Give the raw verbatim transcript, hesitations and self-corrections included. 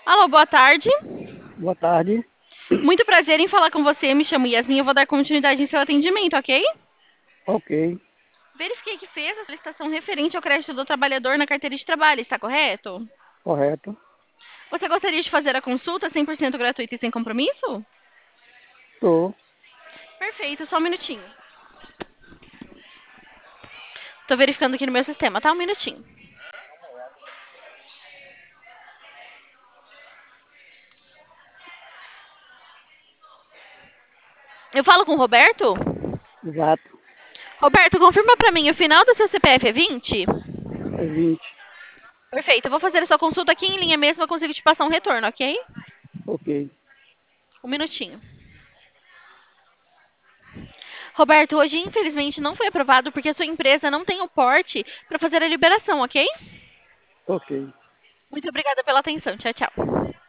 Alô, boa tarde. Boa tarde. Muito prazer em falar com você. Me chamo Yasmin. Eu vou dar continuidade em seu atendimento, ok? Ok, Verifiquei que fez a solicitação referente ao crédito do trabalhador na carteira de trabalho, está correto? correto. Você gostaria de fazer a consulta cem por cento gratuita e sem compromisso? Estou. Perfeito, só um minutinho. Estou verificando aqui no meu sistema, tá? Um minutinho. Eu falo com o Roberto? Exato. Roberto, confirma pra mim, o final do seu C P F é vinte? É vinte. Perfeito, eu vou fazer a sua consulta aqui em linha mesmo, eu consigo te passar um retorno, ok? Ok. Um minutinho. Roberto, hoje infelizmente não foi aprovado porque a sua empresa não tem o porte para fazer a liberação, ok? Ok. Muito obrigada pela atenção. Tchau, tchau.